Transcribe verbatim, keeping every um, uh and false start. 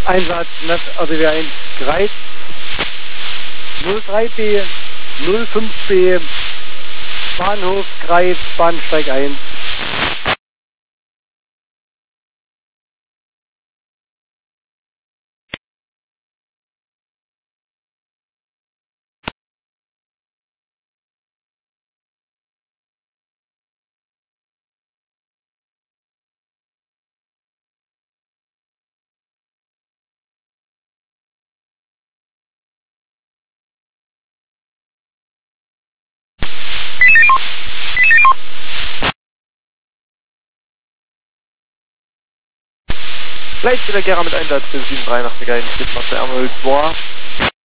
Einsatz, also wir ein Kreis null drei B, null fünf B, Bahnhof, Kreis, Bahnsteig eins. Gleich wieder Gera mit Einsatz für sieben drei nach der Guidance, jetzt macht der Ärmel zwei.